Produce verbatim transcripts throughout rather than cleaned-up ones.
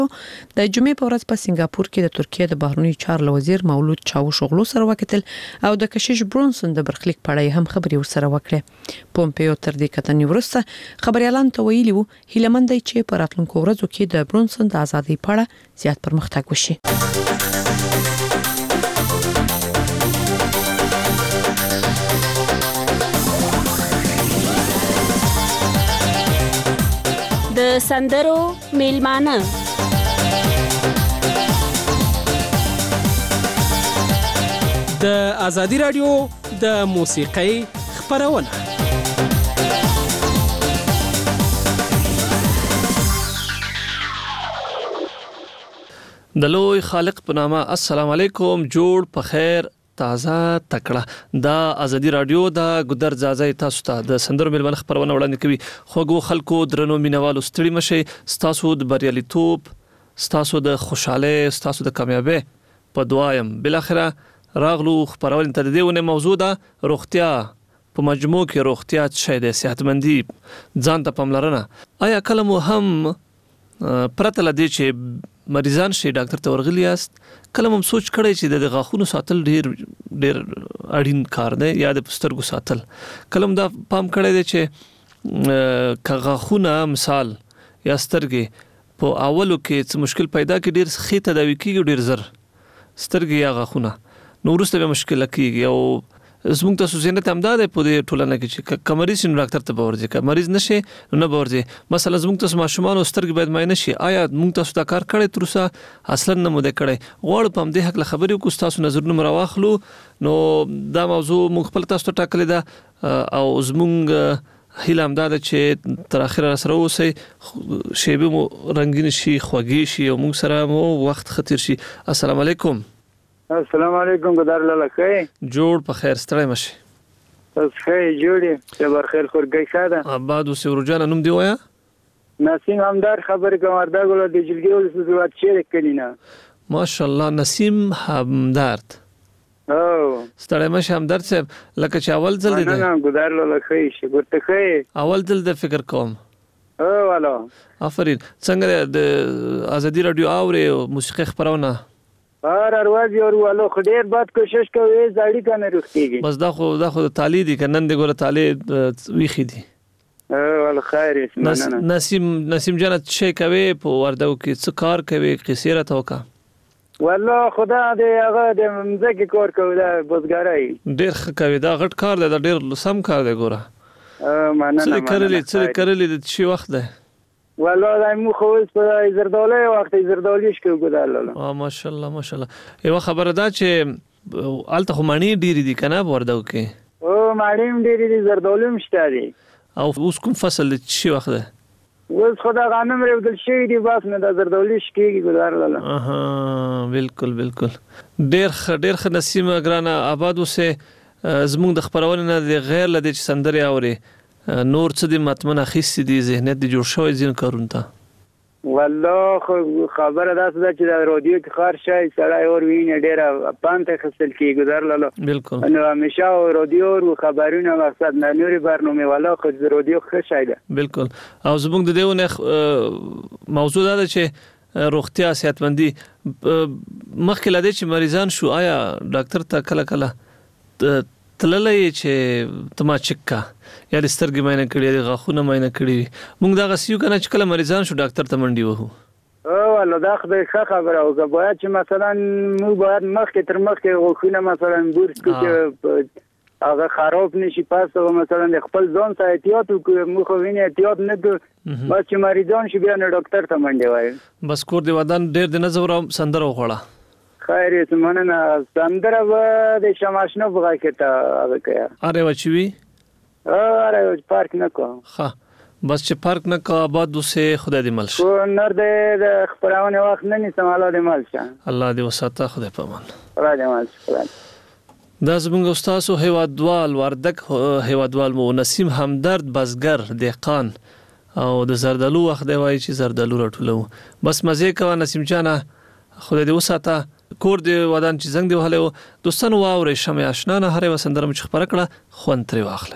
د جمعې په ورځ په سنگاپور کې د ترکیه د بهرنی چارو وزیر مولود چاوشوغلو سره وکتل او د کشیش برونسون د برخلیک په اړه هم خبري ورسره وکړه. پومپیو تر دې کتنې وروسته خبريالان ته ویلي وو هیلمند دی چې په راتلونکو ورځو کې د برونسون د ازادۍ په اړه زیات پرمختګ وشي. د سندرو میلمانه د ازادي رادیو د موسیقۍ خبرونه د لوی خالق په نامه. السلام علیکم، جوړ په خیر، تازه تکړه. د ازادي رادیو د ګودر ځای تاسو ته د سندرو ملمن خبرونه وړاندې کوي. خوږو خلکو درنو مینوالو ستړي مشي، ستاسو د بریالیتوب، ستاسو د خوشاله، ستاسو د کامیابی په دعایم. بل اخره راغلو خبرونه ته د دې موضوع ده روغتیا په مجموع کې. روغتیا څه ده؟ صحتمندي، ځان ته پاملرنه. آیا کله مو هم پرته لدې چې مریضان شي ډاکټر ته ورغلی است، کله هم سوچ کړی چې د غاښونو ساتل ډیر ډیر اړین کار دی یا د سترګو ساتل؟ کله هم دا پام کړی دی چې که غاښونه مثال یا سترګې په اولو کې څه مشکل پیدا کړي، ډیر ښه تداوي کیږي ډیر زر سترګې یا غاښونه، نو وروسته به مشکل کیږي. او زموږ تاسو زینت هم دا ده په دې ټولنه کې چې که مریض شي ډاکټر ته ورځي، که مریض نشي نو به ورځي. مثلا زموږ تاسو ماشومان او سترګې باید معاینه شي. آیا موږ تاسو دا کار کړی تر اوسه؟ اصلا نه مو ده کړی. غواړو په دې حق خبرې وکړو، تاسو نظرونه مراواخلو. نو دا موضوع موږ خپل تاسو ته ټاکلې ده او زموږ هیله هم دا ده چې تر اخره سره اوسئ، شیبه مو رنگین شي، خوږی شي او موږ سره مو وخت خطر شي. السلام علیکم. السلام علیکم، ګدار لاله خیر، جوړ په خیر، ستړی مشي. تاسو خیر جوړی، صبر خیر خورګی ساده. آباد اوسې ورجانه نوم دی وایا؟ نسیم همدار خبر کوم وردا ګل د جلګي ول سوات شیر کلینا. ماشاءالله، نسیم همدار. او ستړی مشي همدار صاحب، لکه چې اول ځل دی. نه نه ګدار لاله خیر، شکر ته خیر. اول ځل د فکر کوم. او والا آفرین. څنګه د ازادي رادیو اوري موسیقي خبرونه؟ هر ارواز یو ورو خډیر باد کوشش کوي زړی کنه رختيږي. بس دا خو دا خو تعالی دي کنن د ګوره تعالی ویخي دي. او ول خیر اسمنه. نسیم نسیم جنت شي کوي په وردو کې څه کار کوي؟ قصيره توکا والله خدا دې هغه د مزګي کار کوي، دا بوزګارای ډیر ښه کوي. دا غټ کار دی، دا ډیر سم کار دی. ګوره ا مننه څه کړلې څه کړلې د شي وخت ده. والله دا مو خو په زردالې وخت زردالیش کې ګداله. اه ماشاءالله ماشاءالله. یو خبره ده چې الته خو مانی ډیری دي کنه وردو کې؟ او مانی ډیری دي، زردالو مشته دي. او اوس کوم فصل د شي وخت ده؟ اوس خدا غنم رېدل شي دي، بس نه د زردالیش کې ګداله. اها بالکل بالکل. ډیر ډیر خ نسیم ګرانه آباد اوسه. زموږ د خبرونه نه غیر لدې چې سندري اوري نور څه دې متمنه خېستې دي، ذهنیت دې جوړ شوی ځین کارون ته؟ والله خبره ده چې د رادیو کې خار شای سړی اور ویني ډیره پانته خپل کې ګذر لاله. بالکل. نو همیشه رادیو او خبرونه مقصد نه نوري برنامه والله خو رادیو ښه شای ده. بالکل. او زموږ د دېونه موضوع ده چې روغتیا صحتمندي مخکې لدې چې مریضان شو، آیا ډاکټر ته کله کله تللې چې تما چکا یا د سترګې مینه کړې، د غاښونو مینه کړې؟ موږ دا غسیو کنه چې کله مریضان شو ډاکټر ته منډي وو. او والله دا خدای ښه خبره او که باید چې مثلا موږ باید مخکې تر مخکې غوښونه مثلا بورس کو چې هغه خراب نشي، پس او مثلا د خپل ځان ته احتیاط وکړو. موږ خو ویني احتیاط نه کوو، بس چې مریضان شي بیا نه ډاکټر ته منډي وایي. بس کور دی ودان ډېر د نظر سندره وخوړه. خیر اسمنه سندره و د شماشنو بغا کېته هغه کیا. اره وچوي؟ اره پارک نه کو. ها بس چې پارک نه کا آباد وسه خدای دې ملشه. کو نر د خبرونه وخت نه ني سماله دې ملشه. الله دې وساته خدای پامان. خدای دې ملشه. دا زموږ استاد هیوادوال وردک هیوادوال مو نسیم همدرد بزګر دهقان او د زردالو وخت دی وای چې زردالو راټولو. بس مزه کا نسیم جانا خدای دې وساته. کور دی ودان چې زنګ دی وهله دوستانو واورې شمه آشنا نه هره وسندره مچ خبره کړه خوان تری واخلې.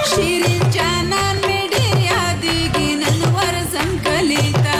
شیرین جانان می ډیر یادېږي نن ورځم کلی ته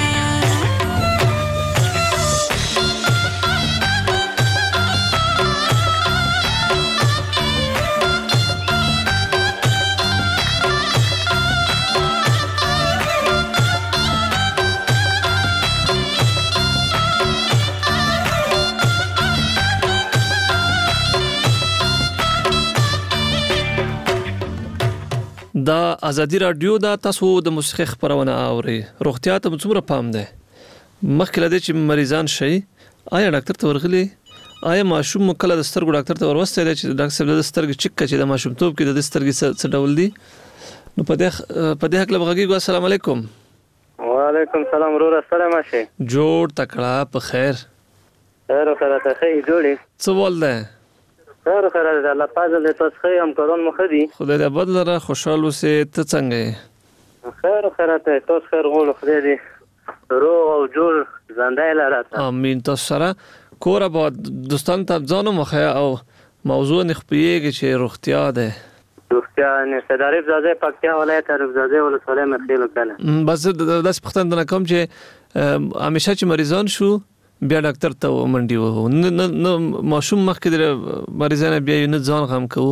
دا ازادي رادیو دا تاسو د موسیقي خبرونه اوري روغتیا ته څومره پام ده مخکې لدې چې مریضان شي آیا ډاکټر ته ورغلي آیا ماشوم کله د سترګو ډاکټر ته ورسته دی چې ډاکټر صاحب د سترګې چک چې د ماشوم توپ کې د سترګې څه ډول دي نو په دې په دې حق لږه السلام علیکم وعلیکم السلام ورور السلام علیکم جوړ تکړه په خیر خیر خیر ته خیر جوړی څه ول ده خیر خیر الله فضل تاسو خیر هم کارون مخدي خدای دې بدلره خوشاله اوسې ته څنګه خیر خیر ته تاسو خیر غوړ خدای دې روغ او جوړ زنده لاره امين تاسو سره کور به دوستان ته ځانو مخه او موضوع نخبيږي چې روغتیا ده روغتیا نه صدارې زاده پکتیا ولایت رفزاده ولسوالۍ مخېلو کنه بس داس پختندنه کوم چې همیشه چې مریضان شو بیا ډاکټر ته منډي وو نه ماشوم مخکې د مریضانه بیا یو نه ځان غم کوو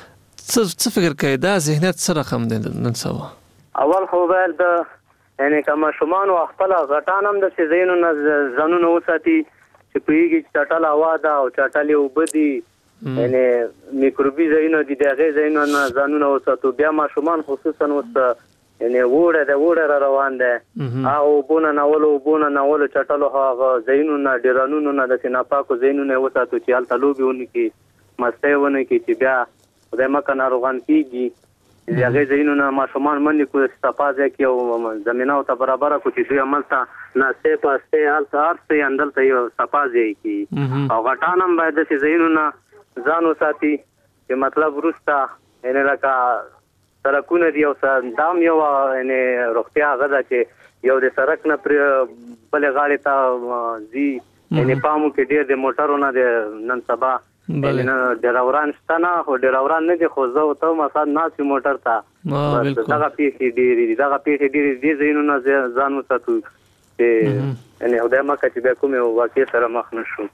څه څه فکر کوي دا ذهنیت سره رقم دي نن سبا اول خو باید یعنی کما شومان او خپل غټان هم د سيزینو نه ځانونه وساتي چې پیږي چې ټاټل هوا دا او ټاټل وبدي یعنی میکروبي ځینو دي دغه ځینو نه ځانونه وساتو بیا ما شومان خصوصا وسته یعنی وړه د وړه روان ده او بونه ناولو بونه ناولو چټلو هغه زینو نه ډیرانونو نه د سیناپاکو زینو نه وساتو چې حالت لوبيونه کې مستهونه کې چې بیا د مکه ناروغان کیږي هغه زینو نه ماشومان منې کو استفاده کوي او زمينه او ته برابر کو چې دوی عملته نه سه پاسته حالت ارته اندل ته یو استفاده کوي او غټانم باید د زینو نه ځانو ساتي چې مطلب ورستا ان لکه سرکونه دی او دام یو یعنی روغتیا غدا چې یو د سرک نه پر بل غاړې ته زی یعنی پامو کې ډېر د موټرونو د نن سبا نه ډراوران شتنه خو ډراوران نه دي خو زه او ته مساد ناسي موټر ته بس دغه پیښې ډېرې دغه پیښې ډېرې دي زینو نه ځان وساتو چې یعنی خدای مکه چې به کومه واقع سره مخ نشو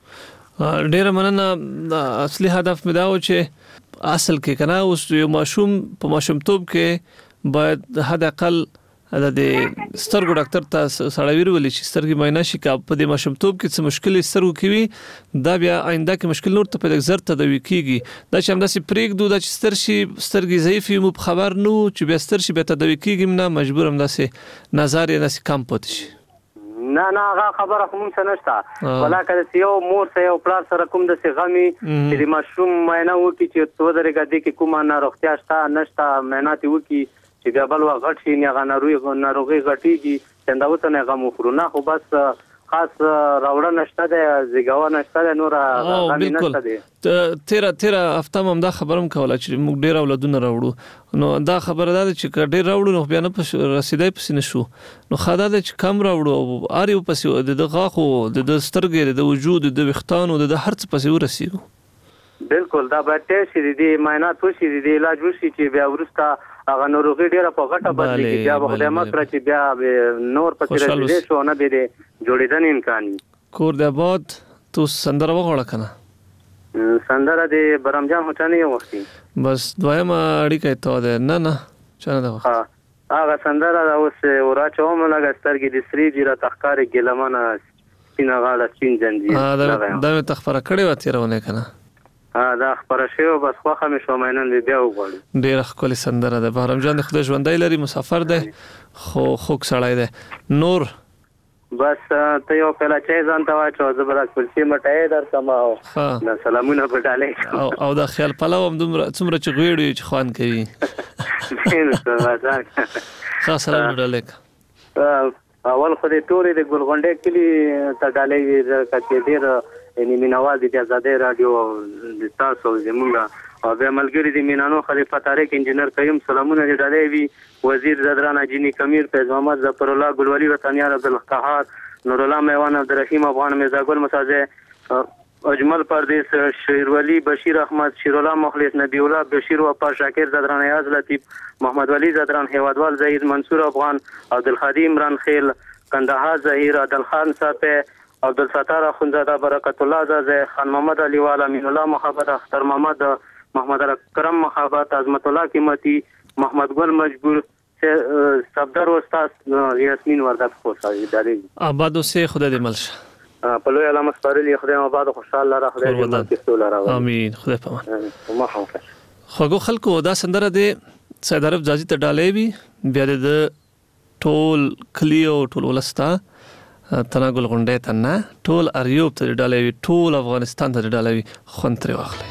ډېر مننه اصلي هدف مې دا و چې اصل کې کنه اوس یو ماشوم په ماشومتوب کې باید حد اقل د سترګو ډاکټر ته سړی ویل چې سترګې معاینه شي کا په دې ماشومتوب کې څه مشکل سترګو کې وي دا بیا آینده کې مشکل نور ته په زر تدوي کیږي دا چې همداسې پریږدو دا چې ستر شي سترګې ضعیفې مو خبر نو چې بیا ستر شي بیا تدوي کیږي نه مجبور همداسې نظر یې ناسي کم پات شي نه نه هغه خبره کوم څه نشته ولکه یو مور سره یو پلار سره کوم د سیغمي چې مشروم معاینه وکي چې تو درګه دي کې کومه ناروغتیا شته نشته مهنت وکي چې بیا بل وغټ شي نه غنروي ناروغي غټيږي څنګه وته نه غو خورونه خو بس خاص راوړه نشته د زیګاوه نشته نور غمی نشته دي تیرا تیرا هفته هم دا خبرم کوله چې موږ ډیر اولادونه راوړو نو دا خبره ده چې ډیر راوړو نو بیا نه په رسیدای پس نشو نو خدای دې چې کم راوړو اړ یو پس د غاخو د سترګې د وجود د وختانو د هرڅ پس ورسیږو بالکل دا به ټیسټ دي معاینات وشي دي علاج وشي چې بیا ورسته هغه ناروغي ډیره په غټه بدلېږي بیا به خدای مکړه چې بیا نور پسې راځي شو نه به جوړیدن امکان کور د آباد تو سندره وغوړه کنه سندره د برامجان هټانی یو وختي بس دویمه اړیکه ته ده نه نه چانه ده ها هغه سندره اوس وراچوم لګ سترګې د سری جره تخکار ګلمنه سپینه غاړه سپین زنجیر دا دا تخفره کړي و تیرونه کنه ها دا خبره شو بس خوخه مې شو مینن بیا وغوړم ډیر خپل سندره ده بهرام جان د خدای ژوندۍ لري مسافر ده خو خوک سړی ده نور بس ته یو کله چې ځان ته واچو زبر کلسی مټای در سما او سلامونه پټاله او او دا خیال پلاو هم دومره څومره چې غوړي چې خوان کوي دین څه وځه خاص سلام ډالک اول خو دې تورې د ګلغونډې کلی ته ډالې کته ډیر یعنی مینوال دي د آزادۍ رادیو د تاسو زموږه او د ملګری د مینانو خلیفہ طارق انجنیر قیم سلامونه دې ډالې وی وزیر زدران اجینی کمیر فیض محمد ظفر الله ګلولی وطنیار عبد القهار نور الله میوان عبدالرحیم افغان میرزا ګل مساجه اجمل پردیس، شیرولی، بشیر احمد، شیرالله مخلص، نبی الله بشیر وفا، شاکر زدران، ایاز لطیف، محمد ولی زدران، هیوادوال زهیر، منصور افغان، عبدالخادی عمران خیل، کندهار زهیر، عدالخان صافه، عبدالستار اخونزاده، برکت الله زازه، خان محمد علیوال، امین الله محبت، اختر محمد، محمد اکرم محبت، عظمت الله قیمتی، محمد گل مجبور، صفدر استاد، یاسمین وردک خوشحالی داری. آباد اوسه، خدا دې مل شه. په لوی علامه سپارلی خدای آباد خوشحاله را خدای دې مل کې سوله راوړي. امين، خدای په امان. ما هم ښه. خوږو خلکو دا سندره د سید عرب ځاځي ته ډالې وي، بیا د ټول کلیو ټول ولستا تناګل غونډې ته نه ټول اریوب ته ډالې وي، ټول افغانستان ته ډالې وي، خوند ترې واخلئ.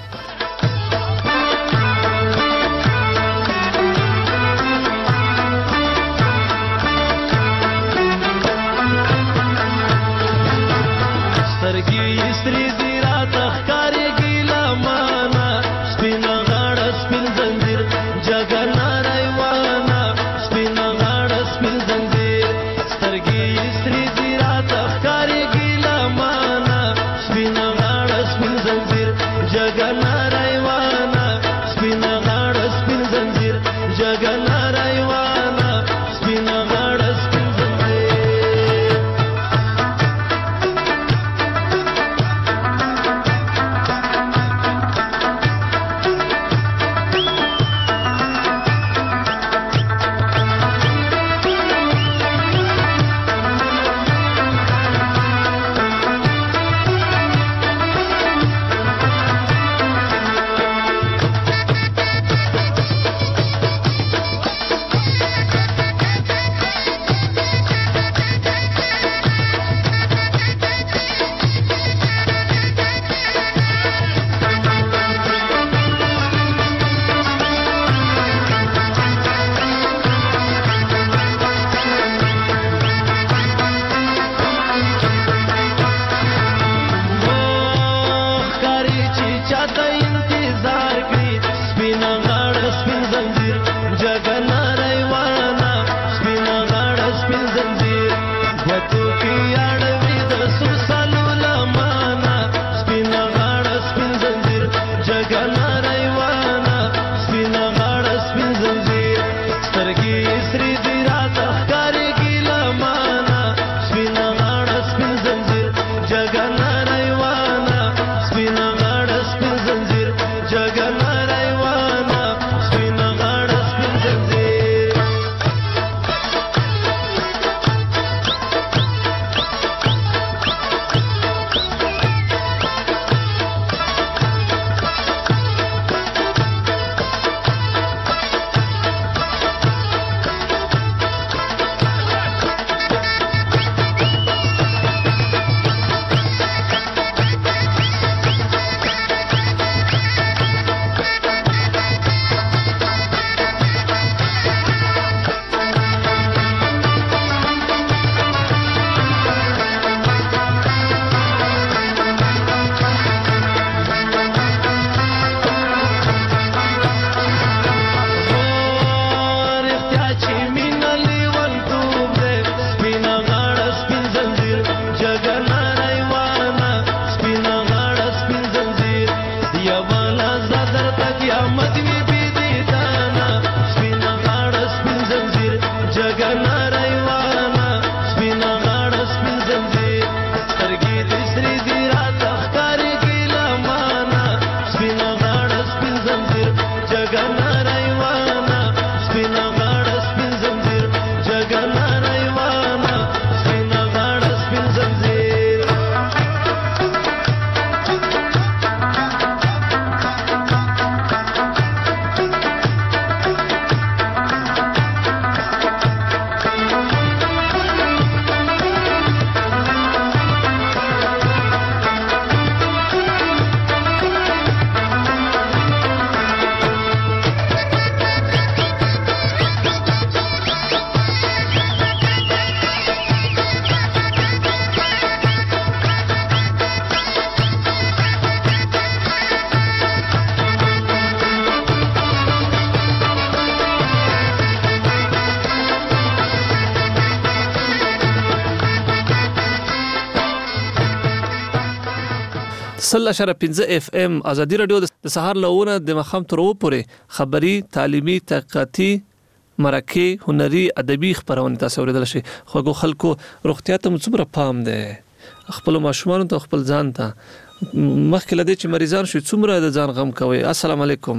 سل اشاره پنځه اف ام ازادي رادیو د سهار لونه د مخام تر وپورې خبري تعلیمي تحقیقاتي مرکه هنري ادبي خبرونه تاسو اوریدل شي خو خلکو روغتیا ته څومره پام ده خپل ماشومان ته خپل ځان ته مخکې لدې چې مریضان شي څومره د ځان غم کوي. السلام علیکم.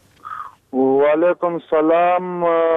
وعلیکم السلام.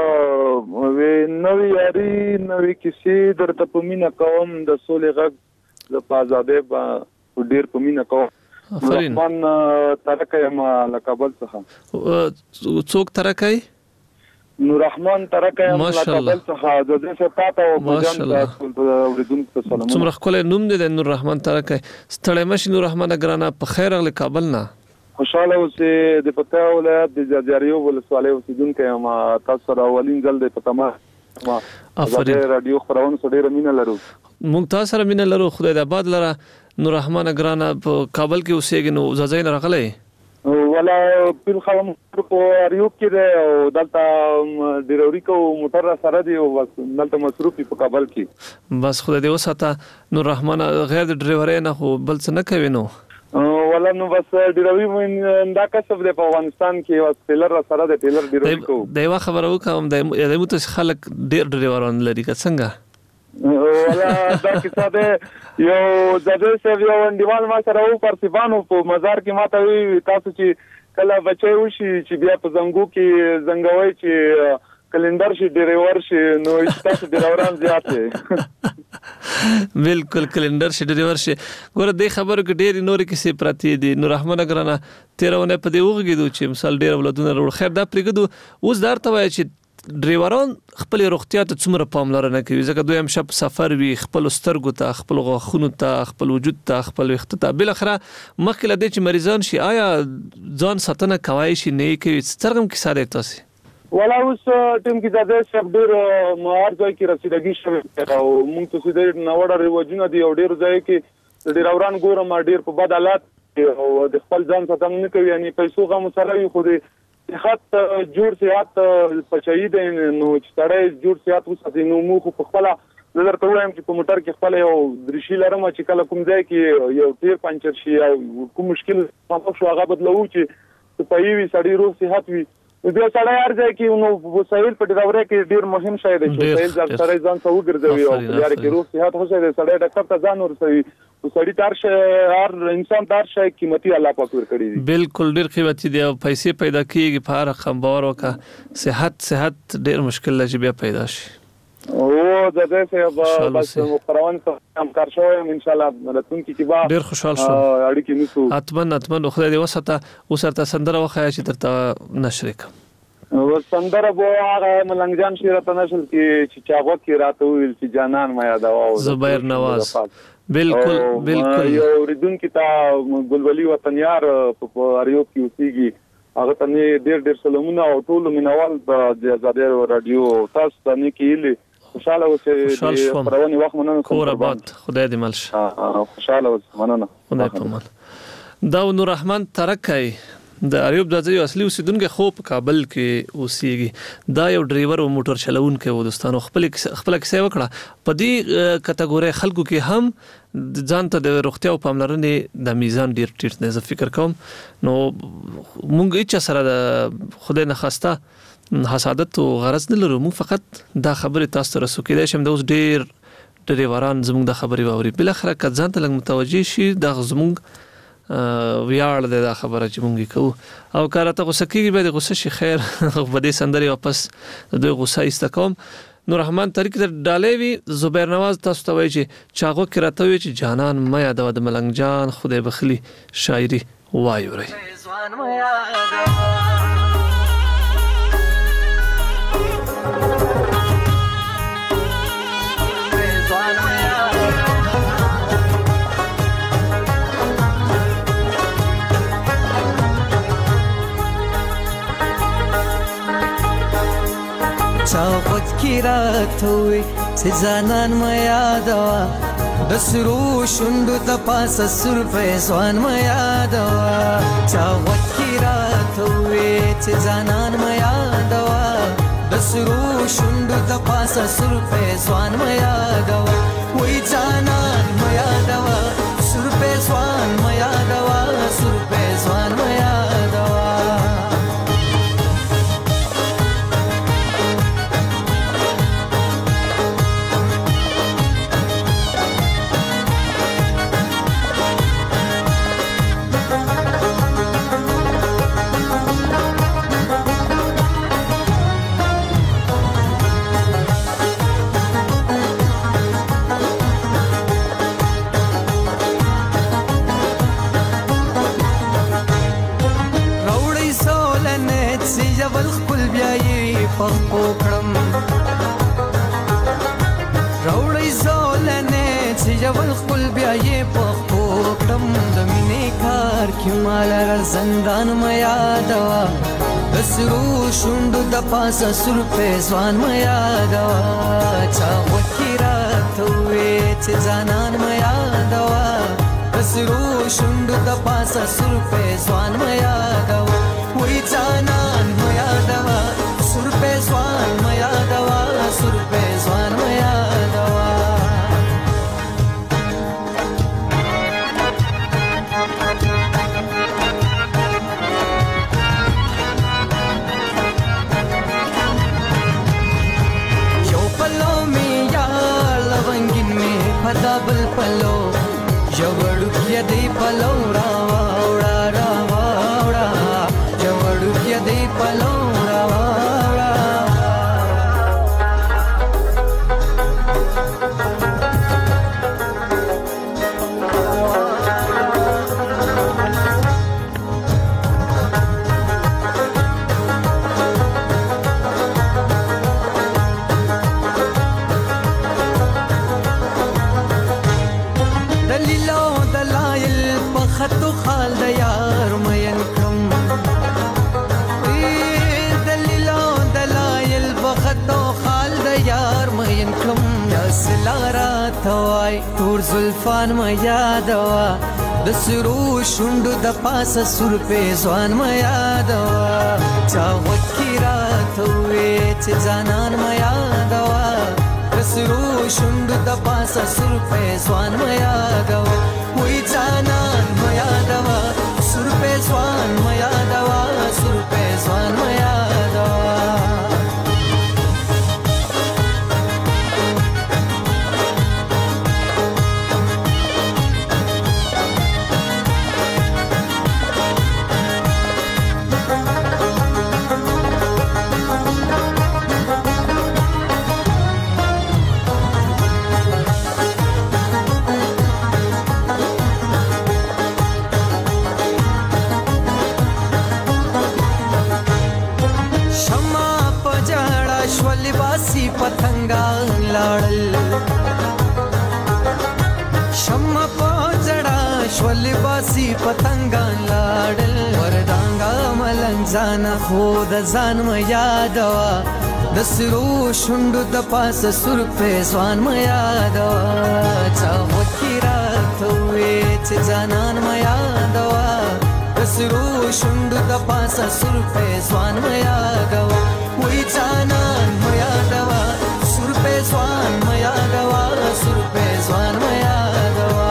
وی نوې یاري نوې کیسې درته په مینا کوم د سولې غږ د پازابه په ډیر په مینا کوم. رحمان ترکه ما لکابل څخه. څوک ترکه؟ نور رحمان ترکه ما لکابل څخه د دې څخه پاته او بجان ته اوریدونکو ته سلام. څومره خپل نوم دی د نور رحمان ترکه. ستړی مشي نور رحمان ګرانه په خیر غل کابل نه. خوشاله اوسې د پتا ولایت د جاریو ولسوالۍ اوسیدونکو ما تاسو سره اولین ځل د پتا ما افرین رادیو خبرونه سره مینه لرو. مونږ تاسو سره مینه لرو. خدای د آباد لره. نور رحمان ګرانه په کابل کې اوسېږي نو ځای نه راغلی ولا په خلم په اریوب کې ده او دلته ډیروري کو موټر سره دی او بس دلته مصروفي په کابل کې. بس خدای دې وساته. نور رحمان غیر د ډرایورې نه خو بل څه نه کوي نو ولا نو بس ډیروي من دا کسب دی په افغانستان کې واس ټیلر سره د ټیلر ډیروي کو. دا یو خبره وکم د یو مت خلک ډیر ډرایوران لري که څنګه ولا دا کیسه ده یو زده سره یو انډیوال ما سره و پرسیبانو په مزار کې ماته وی تاسو چې کله بچي وشي چې بیا په زنګو کې زنګوي چې کلندر شي ډرایور شي نو تاسو ډرایوران زیات دي. بالکل کلندر شي ډرایور شي. ګوره دې خبرو کې ډېر نور کیسې پراتی دي. نور رحمان ګرانه تیرونه په دې وګیدو چې مثال ډېر ولادونه ورو خیر دا پرېګدو اوس درته وای چې ډرایوران خپل روغتیا ته څومره پاملرنه کوي ځکه دوی هم شپ سفر وي خپل سترګو ته خپل غاښونو ته خپل وجود ته خپل وخت ته بل اخره مخکې لدې چې مریضان شي آیا ځان ساتنه کوي شي نه کوي څرګم کې ساده تاسو ولا اوس ټیم کې زده شپ ډیر مهار ځای کې رسیدګي شوی او موږ ته سیده نوړه ریواجونه دي او ډیر ځای کې ډیراوران ګورم ډیر په بد حالات او د خپل ځان ساتنه نه کوي یعنی پیسو غو سره وي خو صحت جوړ صحت پچای دی نو چې سړی جوړ صحت وساتي نو مو خو په خپل نظر ته وایم چې په موټر کې خپل یو درشي لرم چې کله کوم ځای کې یو ټیر پنچر شي او کوم مشکل ما شو هغه بدلو چې په یوي سړی روغ صحت وي بیا سړی هر ځای کې نو وسایل په ډیراوري کې ډیر مهم شی دی چې وسایل سړی ځان ته وګرځوي او یاره کې روغ صحت هوسه دی سړی ډاکټر ته ځان ورسوي سړی تار شي هر انسان تار شي قیمتي الله پاک ور کړی دی. بالکل ډیر قیمتي دی او پیسې پیدا کیږي په هر رقم باور وکړه صحت صحت ډیر مشکل لږ بیا پیدا شي او د دې څخه بس مقرون ته هم کار شوی ان شاء الله راتونکي کې با ډیر خوشحال شوم اړیکې نیسو اتمن اتمن خدای دې وساته وسرته سندره وخایا چې درته نشریک و سندره بو هغه ملنګجان شیرته نشل کې چې چاغو کې راته ویل چې جانان ما یادوا زبیر نواز بالکل بالکل یو ردون کې تا بلبلی وطنیار په اریوب کې اوسېږي هغه ته ډېر ډېر سلامونه او ټول مینوال د آزادي رادیو تاسو ته نه کېلې خوشاله اوسئ پرونی وخت مننه کور آباد خدای دې مل شي خوشاله اوسئ مننه خدای په امان. دا نور رحمان ترکای د اریوب د ځای اصلي اوسیدونکو خو په کابل کې اوسېږي. دا یو ډرایور او موټر چلوونکی و دوستانو خپل خپل کیسه وکړه په دې کټګوري خلکو کې هم ځان ته د روغتیا او پاملرنې د میزان ډیر ټیټ نه زه فکر کوم نو مونږ هیڅ سره د خدای نه خواسته حسادت او غرض نه لرو مونږ فقط دا خبره تاسو ته رسو کېدای شم د اوس ډیر ډرایوران زموږ د خبرې واوري بل اخر که ځان ته لږ متوجي شي د زموږ ویاړ د خبره چې مونږ کوو او کله ته غوسه کیږي به د غوسه شي خیر په دې سندري واپس د دوی غوسه ایستکوم. نور رحمان طریق در ډالې وی زبیر نواز تاسو ته وایي چې چاغو کې راته وي چې جانان ما یاد د ملنګ جان خدای بخلی شاعري وایو ری چاوت کی راتوي سزانان ما یادوا د سرو شوندو د پاسه سر فیضان ما یادوا چاوت کی راتوي سزانان ما یادوا د سرو شوندو د پاسه سر فیضان ما یادوا وای جانان ما یادوا سر فیضان ما یادوا پوکړم راوړی زولنې چې یول خپل بیا یې په پوکړم د مینې کار کې مال را زندان مې یادوا د سرو شونډو د پاسه سر په ځوان مې یادوا چا وکی راته وې چې ځانان مې یادوا د سرو شونډو د پاسه سر په ځوان مې یادوا وې ځانان مې یادوا سر په ځوان مې یادوا سر په ځوان مې یادوا پدابل پلو جوړو کې دی پلو راوړا راوړا جوړو کې دی پلو راوړا خطو خال د یار مین کم دلیلو دلایل بخطو خال د یار مین کم یاسلارا توای تور زلفان ما یادوا د سرو شوندو د پاسه سر په ځوان ما یادوا چا وکی راتوي چې ځانان ما یادوا د سرو شوندو د پاسه سر په ځوان ما یادوا وې ځانان ما یادوا سر په ځوان ما یادوا سر په ځوان ما یادوا پتنګان لاړل شمع پوجړه شول باسي پتنګان لاړل وردانګا ملنګ ځان خو د ځان م یادوا د سرو شوندو د پاسه سر په ځوان م یادوا چا وکی راته چې ځانان م یادوا د سرو شوندو د پاسه سر په ځوان م یادوا وې ځانان م یادوا سر په ځوان م یادوا سر په ځوان م یادوا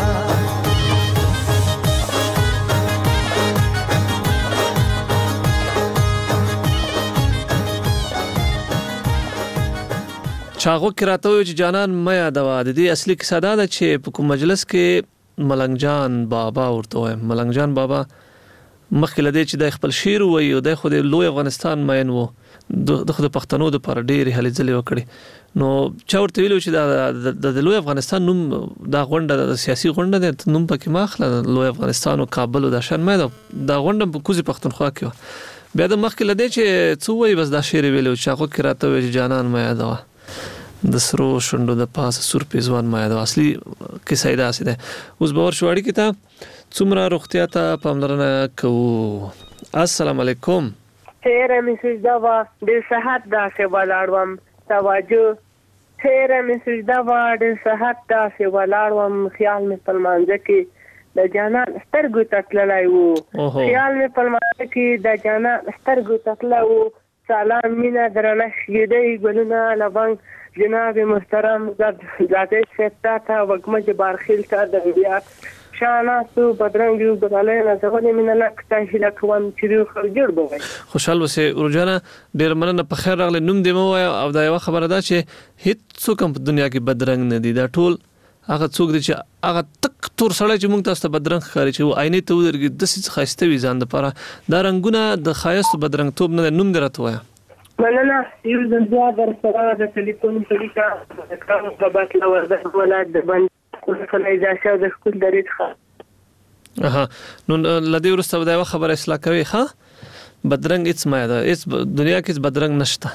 چاغو کې راته وي چې جانان مې یادوا د دې اصلي کیسه دا ده چې په کوم مجلس کې ملنګ جان بابا ورته وایم ملنګ جان بابا مخکې لدې چې د خپل شعر وایي او د خو د لوی افغانستان مین وو د خو د پښتنو د پر ډېرې هلې ځلې وکړي نو چا ورته ویلو چې د د لوی افغانستان نوم دا غونډه د سیاسي غونډه ده نوم پکې ماخله لوی افغانستان او کابل او د شان مې دا غونډه په کوزي پښتونخوا کې بیا د مخکې لدې چې څو وایي بس دا شعر ویلو چې هغه کې راته وي چې جانان مې یادوا د سرو شوندو د پاسه سور پیزوان ما یادوا اصلي کیسه دا سي ده اوس باور شوړی کته څومره روغتیا ته پاملرنه کوو السلام علیکم تیرې میسج دا وا د صحت دا څه ولاړوم توجه تیرې میسج دا وا د صحت دا څه ولاړوم خیال می پلمانځه کې د جانان سترګو تتلای وو خیال می پلمانځه کې د جانان سترګو تتلای وو سلام مینا درنه شیدې ګلونه لبنګ جناب محترم ذاته شتا وګمج بارخیل تا د بیا شانا تو بدرنګ یو بدلای نه څنګه مینا لکه هله کوم چې خرجړ بوي خوشاله وسه ورجانه ډیر مننه په خیر راغله نوم دی مو او دا یو خبره ده چې هیڅ څوک په دنیا کې بدرنګ نه دي دا ټول هغه څوک دي چې هغه تک تور سړی چې موږ تاسو ته بدرنګ ښکاري چې عینې ته ودرګي د څه خاصته وي ځان لپاره دا رنگونه د خاص بدرنګ توپ نه نوم درته وایا مننه یو ځل در سره د ټلیفون طریقه کوم غبط لورده ولادت د بند کله اجازه د خپل درې ښه اها نو لدی ورسته دا خبره اصلاح کوي ها بدرنګ هیڅ ما ده هیڅ دنیا کې بدرنګ نشته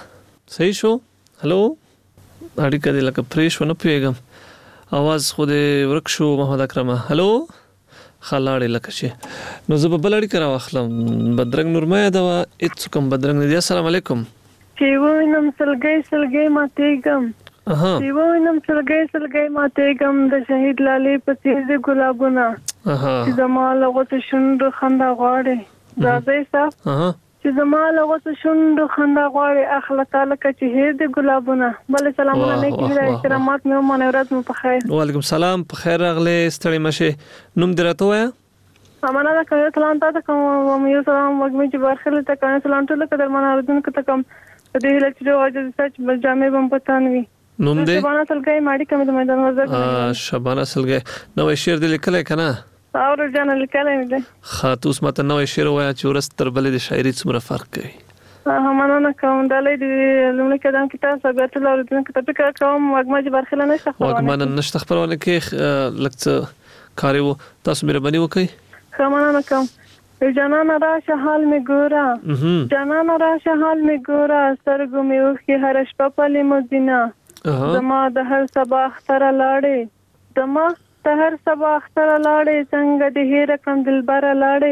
صحیح شو. هلو اړیکه دې لکه پریش ونه پیګم اواز خو دې ورک شو محمد اکرم. هلو خلاړې لکه شي نو زه به بل اړیکه راوخلم. بدرنګ نورمه دا هیڅ کوم بدرنګ نه دی. السلام علیکم. چې وینم سلګي سلګي ماتېګم اها چې وینم سلګي سلګي ماتېګم د شهید لالې په څیر ګلابونه اها چې زمال غوته شوند خندا غواړي راځي صاحب اها چې زمال غوته شوند خندا غواړي اخله تعالی چې هې د ګلابونه. بل سلام علیکم د احترامات مې ومنه ورځ مو په خیر. وعلیکم السلام په خیر راغله ستړي مشه. نوم درته وایا امانه دا کوي سلام ته کوم یو سلام وګمې چې برخله ته کوي سلام ټول کدر منه اردن کې ته کوم دې هله چې واجب سچ بل جامې بم پتانوي. نوم دې شبانه سلګي ماډي کوم د میدان وزر ا شبانه سلګي نو شعر دې لیکل کنه اور جان لیکل دې خاطوس مته نو شعر وایا چې ورس تر بلې د شاعري څومره فرق کوي. ها مننه کوم دلې دې لمړي کدان کې تاسو به ټول اردن کې ته فکر کوم وګمې چې برخله نشته خبرونه وګمانه نشته خبرونه کې لکه کاریو تاسو مهرباني وکړئ. خمانه کوم جانان راشه حال می ګورا جانان راشه حال می ګورا سترګو می وخی هر شپه په لیموزینا زما د هر صبح اختر لاړې زما د هر صبح اختر لاړې څنګه د هیر کم دلبر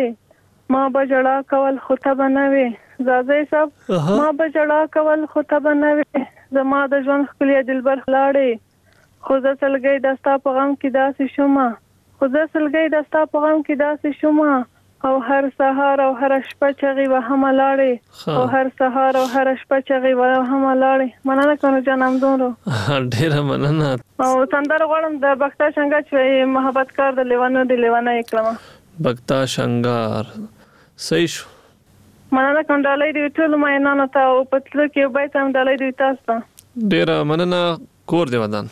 لاړې ما بجړا کول خطه بنوي زازي صاحب ما بجړا کول خطه بنوي زما د ژوند خپل دلبر لاړې خو ځ سلګي دستا په غم کې داسې شوما خو ځ سلګي دستا په غم کې داسې شوما او هر سهار او هر شپه چغي و هم لاړې او هر سهار او هر شپه چغي و هم لاړې. مننه کوم جانم دونو ډیر مننه. او سندر غړم د بختا څنګه چې محبت کار د لیوانو د لیوانه اکلمه بختا شنگار صحیح شو. مننه کوم ډالۍ دی ټول مې نه نتا او پتل کې به تم ډالۍ دی تاسو ډیر مننه کور دی ودان.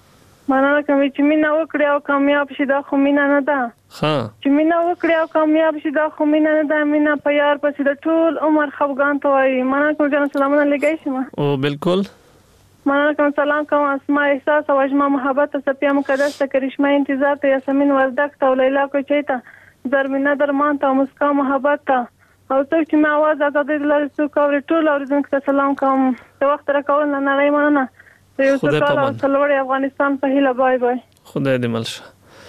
مننه کوم چې مینا وکړی او کامیاب شې دا خو مینا نه ده. ها چې مینا وکړی او کامیاب شې دا خو مینا نه ده. مینا په یار پسې د ټول عمر خفګان ته وایي. مننه کوم جان سلامونه لګی شم. او بالکل مننه کوم سلام کوم اسماء احساس او اجماع محبت سپیا مقدس ته کرشمه انتظار ته یاسمین وردک ته لیلا کو چیتا زرمینه درمان ته مسکا محبت ته او څوک چې ما आवाज آزاد لري څوک او ټول اوریدونکو ته سلام کوم. د وخت را کول نه نه مننه. یو څه کال او څلوري افغانستان په هیله بای بای. خدای دې ملشه.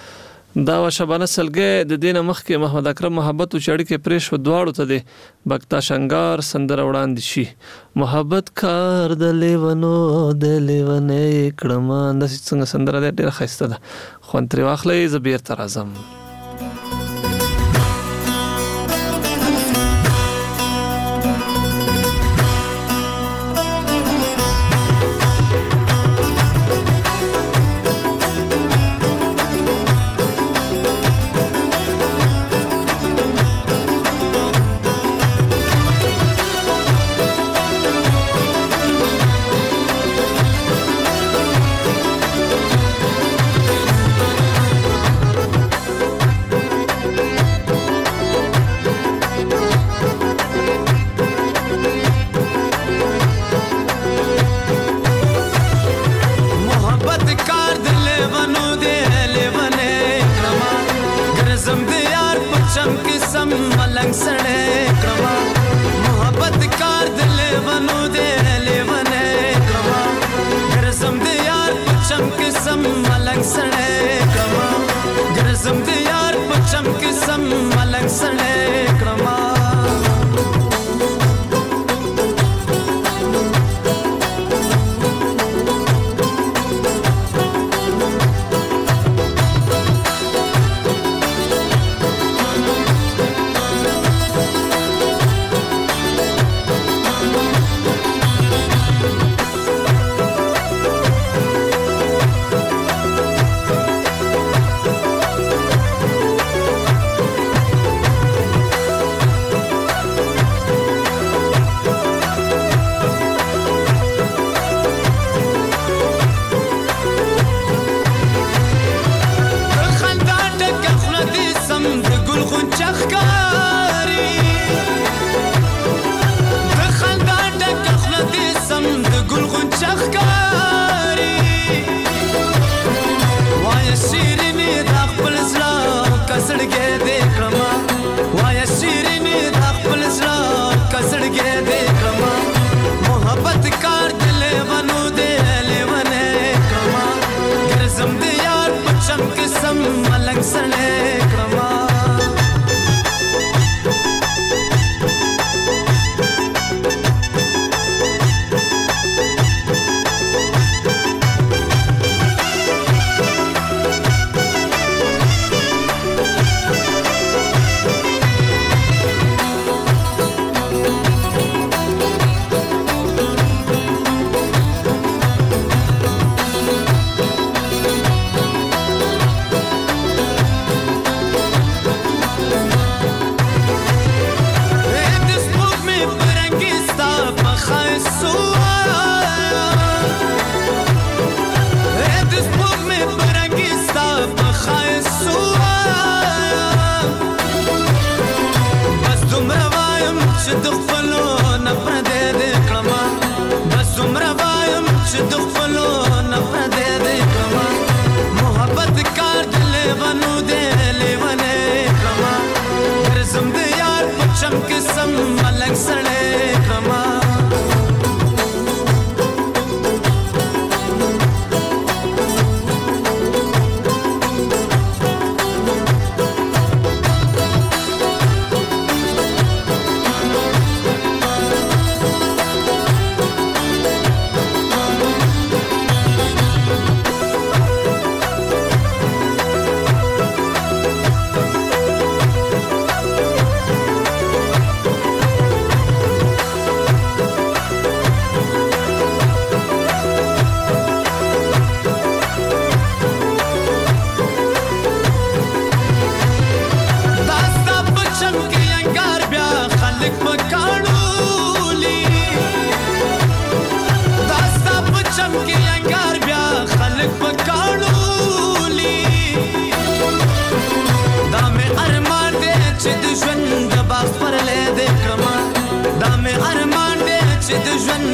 دا و شبانه سلګي د دینه مخ کې محمد اکرم محبت او چړې کې پریش و دواړو ته دي بختا شنگار سندر وړاندې شي محبت کار د لیونو د لیونې کړمان د څنګه سندر د ډېر خسته ده خو تر واخلې زبیر تر اعظم.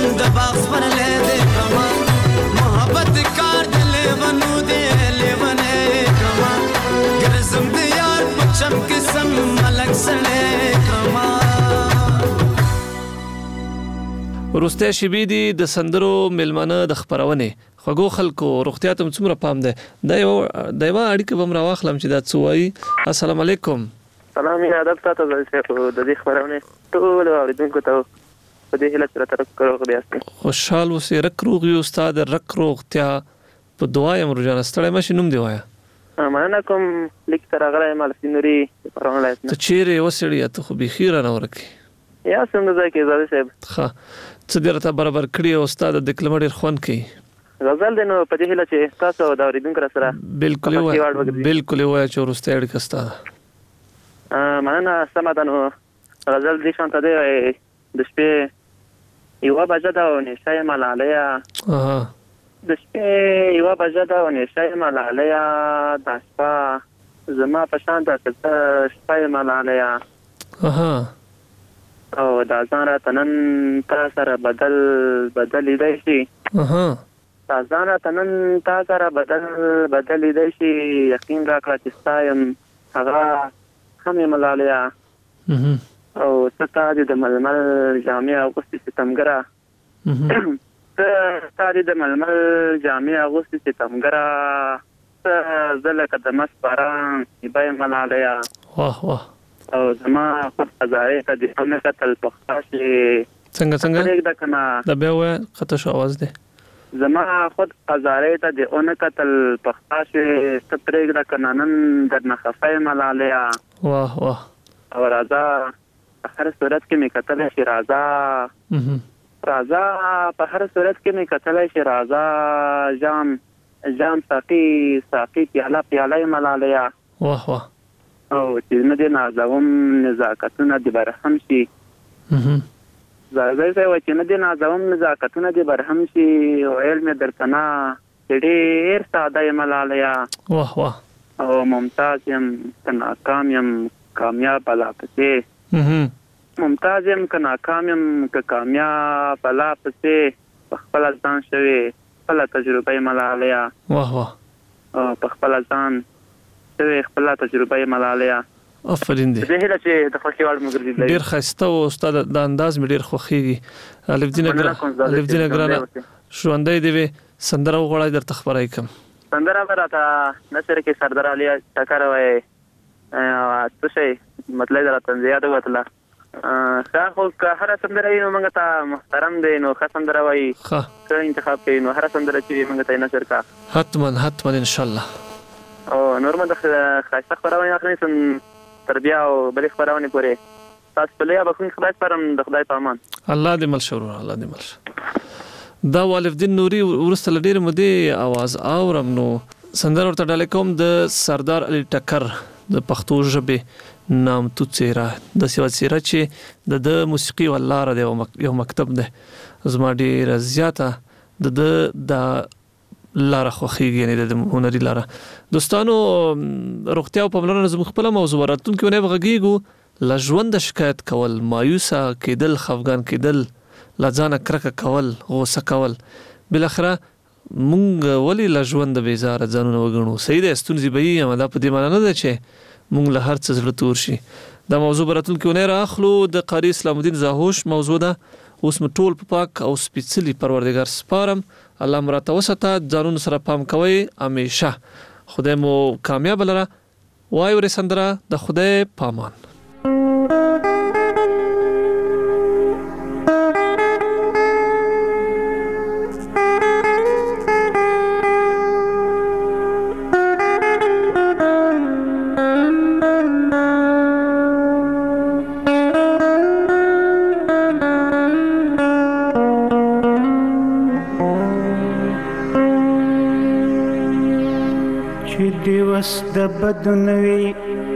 د باغ سپرلې دې کما محبت کار د لیونو دې لیونې کما ګرځم د یار په چم کې سم ملک سړې کما. وروسته شیبې دي د سندرو میلمانه د خبرونه خوګو خلکو روغتیا ته څومره پام ده. دا یو د یو اړیکه بم راوخلم چې دا څه وایي. السلام علیکم. سلام یا ادب تاسو د دې خبرونه ټول اوریدونکو ته په دې هیله سره ترکو بیاست. خوشحال اوسې رک روغ یو استاد رک روغتیا په دعا یم روزانه ستړی مشه نوم دی وایا. مننه کوم لیک تر غره مال سینوري پرونه لایت. ته چیرې وسړی ته خو بخیر نه ورکی. یا څنګه ځکه زاده صاحب. ښه څه درته برابر کړی او استاد د کلمې ډیر خوان کوي. غزل دنو په دې هله چې تاسو د اوریدونکو سره بالکل وای بالکل وای چې ورسته اړیکه ستاسو. ا مننه سمادانو غزل دې شانته دی د شپې یو بجه دا او نشای ملالیا. اها د شپې یو بجه دا او نشای ملالیا د شپه زما په شان د شپه ملالیا. اها او دا ځان را تنن تا سره بدل بدل دی شي. اها دا ځان را تنن تا سره بدل بدل دی شي یقین را کړه چې ستایم هغه هم ملالیا. اها او ستاره د ململ جامع اغوستي ستمګرا ستاره د ململ جامع اغوستي ستمګرا زله قدمه سپاران ایبای ملالیا. واه واه او زما خود ازاره ته د همه قتل پختاشي څنګه څنګه دا کنه دا بیا وای خطه شو आवाज ده. زما خود ازاره ته د اون قتل پختاشي ستپریګ دا کنه نن درنه خفای ملالیا. واه واه او راځه په هر صورت کې می قتل شي راځه راځه په هر صورت کې می قتل شي راځه جام جام ساقي ساقي پیاله پیاله ملالیا. واه واه او چې نه دي نازوم نزاکتونه دي برهم شي. اها زړګي څه و چې نه دي نازوم نزاکتونه دي برهم شي او علم درتنا ډېر ساده ملالیا. واه واه او ممتاز يم کنا کام يم کامیاب بلا پسې. اها ممتاز يم کنا کام يم ک کامیاب بلا پسې خپل ځان شوي خپل تجربه ملالیا. واه واه او خپل ځان ته خپل تجربه ملالیا. افرین دي. زه هله چې د خوشي وړ مګرځي ډیر خسته او استاد د انداز مې ډیر خوخيږي. الف دینه ګر الف دینه ګرانه شوندې دی سندره وغوړای در تخبرای کم. سندره براته نشر کې سردار علي ټکر وای څه شي مطلب درته زیاده وتله. ښه خو که هر سندره نو موږ ته محترم دی نو ښه سندره وای ښه انتخاب کوي نو هر سندره چې موږ ته نشر کا حتما حتما ان شاء الله. او نورمال د خاصه خبرونه اخلي سن تربیه او بل خبرونه پوره تاسو په لیا بخښنه خدای پرم د خدای په امان. الله دې مل شو الله دې مل شو. دا والف الدین نوري ورسته لډیر مده आवाज اورم نو سندر ورته ډالې کوم د سردار علي ټکر د پښتو ژبه نام تو چیرې د سیوا چیرې چې د موسیقي ولاره د یو مکتب ده زما ډیر زیاته د د لاره خوخیږي یعنی د هنري لاره. دوستانو روغتیا او پاملرنه زموږ خپل موضوع راتون کې ونه بغږیږو لژوند شکایت کول مایوسه کېدل خفګان کېدل لځانه کرکه کول غوسه کول بل اخره مونږ ولی لژوند بیزار ځانونه وګڼو. صحیح ده ستونزې به یې هم دا په دې معنی نه ده چې مونږ له هر څه زړه تور شي. دا موضوع راتون کې ونه راخلو د قاری اسلام الدین زاهوش موضوع ده. اوس مټول په پاک او سپیڅلي پروردگار سپارم. الله مراته وسته ځانونو سره پام کوئ همیشه. خدای مو کامیاب لره. وای ور سندره د خدای پامان. دیوس د بدنوي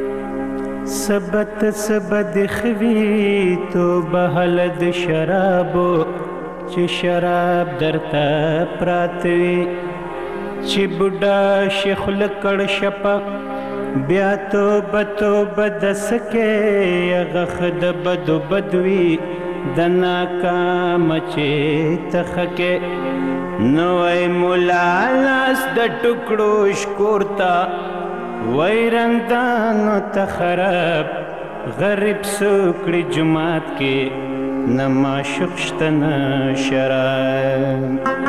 سبت سبد خوي تو بهل د شرابو چې شراب درته پراتوي چې بډا شیخ لکړ شپه بیا تو بتو بد سکه غخ د بدو بدوي د ناکام چې تخکې نوی مولا لاس د ټکړو شکورتا ویرندانو ته خراب غریب سوکړي جماعت کې نه معشوق شته نه شراب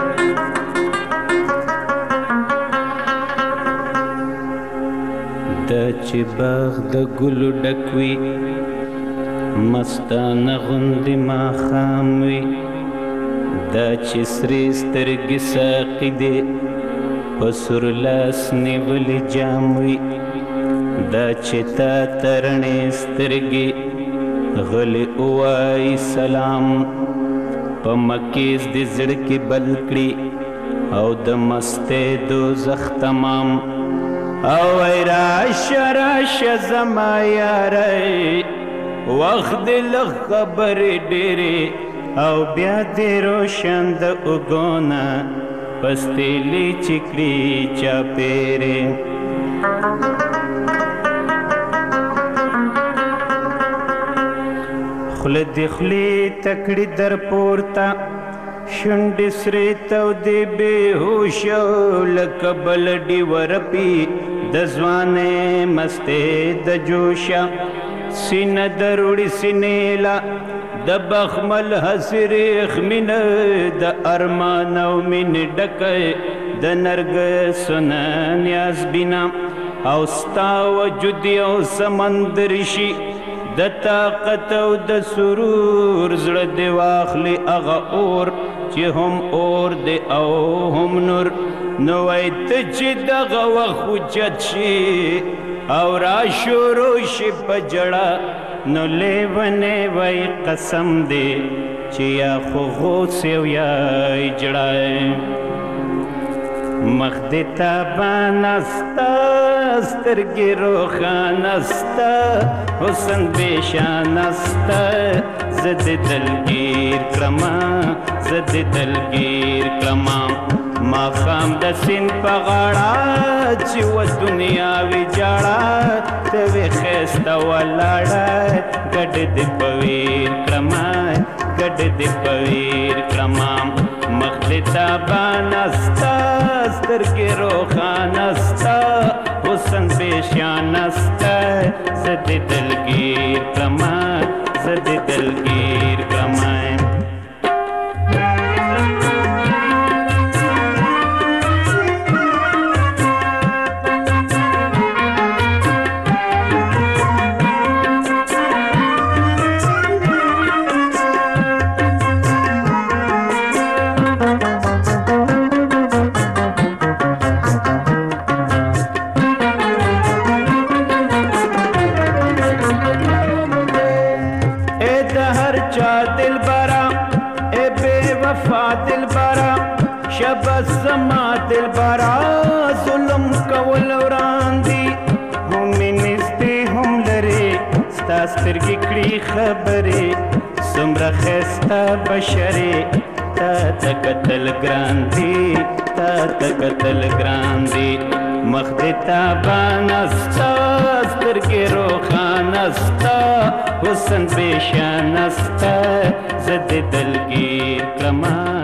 د چې باغ د ګلو ډک وي مستانه غوندې ماښام وي دا چې سرې سترګې ساقي دې په سور لاس نیولې جام وي دا چې تا ترڼې سترګې غلې ووایي سلام په مکیز دې زړه کې بل کړي او د مستۍ دوزخ تمام او ای راشه راشه زما یارۍ وخت دې لږ خبرې ډېرې او بیا دې روشن د اوږو نه پستېلې چې کړي چاپېرې خوله دې خولې ته کړي در پورته شونډې سرې تودې بېهوشه لکه بل ډیوه رپي د ځوانۍ مستې د جوشه سینه دروړي سینېله د بخمل حسرېخ مینه د ارمان او مینې ډکه د نرګسو نه نیاز بینا او ستا وجود یو سمندر شي د طاقت او د سرور زړه دې واخلي هغه اور چې هم اور دې او هم نور نو وای ته چې دغه وخت اوچت شي او را شروع شي په جړه نو لیونی وای قسم دې چې یا خو غوث یو یا جړه مخ دې تابانه ستا سترګې روښانه ستا حسن بېشانه ستا زه دې دلګیر کړمه زه دې دلګیر کړمه ماښام د سیند په غاړه چې و دنیا ویجاړه ته وې ښایسته ولاړه ګډ دې په ویر کړمه ګډ دې په ویر کړمه مخ دې تابانه ستا سترګې روښانه ستا حسن بېشانه ستا زه دې دلګیر کړمه زه دې دلګیر کړمه شبه زما دلبرا ظلم کول وران دي هم نږدې هم لرې ستا سترګې کړي خبرې څومره ښایسته بشرې تا ته کتل ګران دي تا ته کتل ګران دي مخ دې تابانه ستا سترګې روښانه ستا حسن بېشانه ستا زه دې دلګیر کړمه